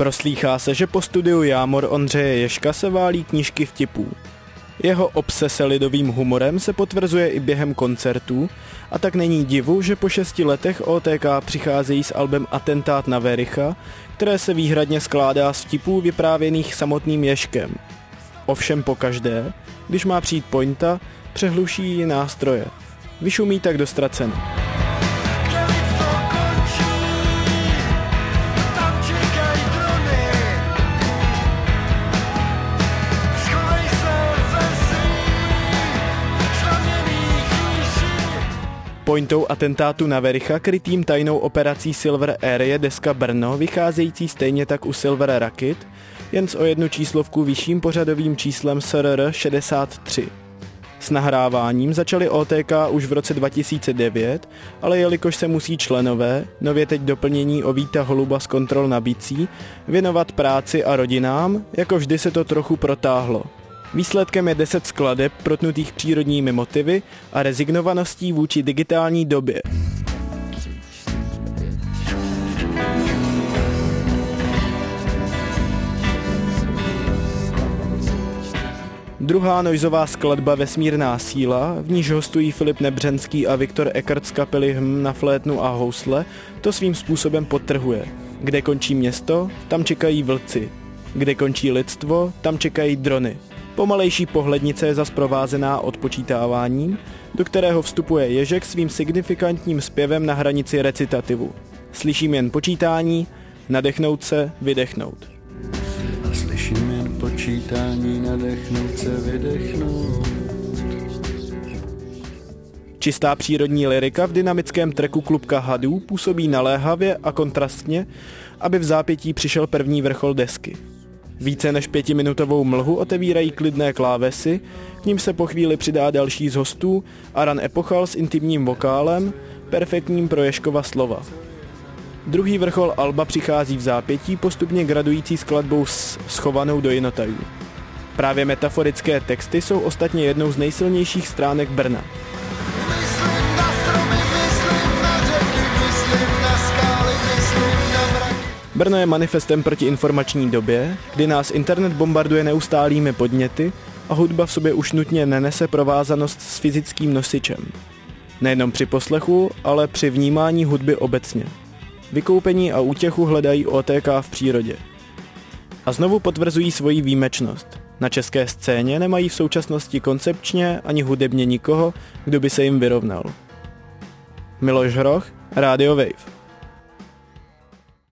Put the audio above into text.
Proslýchá se, že po studiu Jámor Ondřeje Ježka se válí knížky vtipů. Jeho obsese lidovým humorem se potvrzuje i během koncertů, a tak není divu, že po 6 letech OTK přicházejí s albem Atentát na Wericha, které se výhradně skládá z vtipů vyprávěných samotným Ježkem. Ovšem pokaždé, když má přijít pointa, přehluší ji nástroje. Vyšumí tak do ztraceny. Pointou Atentátu na Wericha, krytým tajnou operací Silver Air, je deska Brno, vycházející stejně tak u Silver Rocket, jen s o 1 číslovku vyšším pořadovým číslem SRR 63. S nahráváním začali OTK už v roce 2009, ale jelikož se musí členové, nově teď doplnění o Víta Holuba z Kontrol na bicí, věnovat práci a rodinám, jako vždy se to trochu protáhlo. Výsledkem je 10 skladeb protnutých přírodními motivy a rezignovaností vůči digitální době. Druhá noizová skladba Vesmírná síla, v níž hostují Filip Nebřenský a Viktor Eckert z kapely na flétnu a housle, to svým způsobem podtrhuje. Kde končí město, tam čekají vlci. Kde končí lidstvo, tam čekají drony. Pomalejší pohlednice je zas provázená odpočítáváním, do kterého vstupuje Ježek svým signifikantním zpěvem na hranici recitativu. Slyším jen počítání, nadechnout se, vydechnout. Slyším jen počítání, nadechnout se, vydechnout. Čistá přírodní lyrika v dynamickém tracku Klubka hadů působí naléhavě a kontrastně, aby v zápětí přišel první vrchol desky. Více než 5minutovou mlhu otevírají klidné klávesy, k ním se po chvíli přidá další z hostů, Aran Epochal s intimním vokálem, perfektním pro Ježkova slova. Druhý vrchol alba přichází v zápětí postupně gradující skladbou schovanou do jinotajů. Právě metaforické texty jsou ostatně jednou z nejsilnějších stránek Brna. Brno je manifestem proti informační době, kdy nás internet bombarduje neustálými podněty a hudba v sobě už nutně nenese provázanost s fyzickým nosičem. Nejenom při poslechu, ale při vnímání hudby obecně. Vykoupení a útěchu hledají OTK v přírodě. A znovu potvrzují svoji výjimečnost. Na české scéně nemají v současnosti koncepčně ani hudebně nikoho, kdo by se jim vyrovnal. Miloš Hroch, Radio Wave.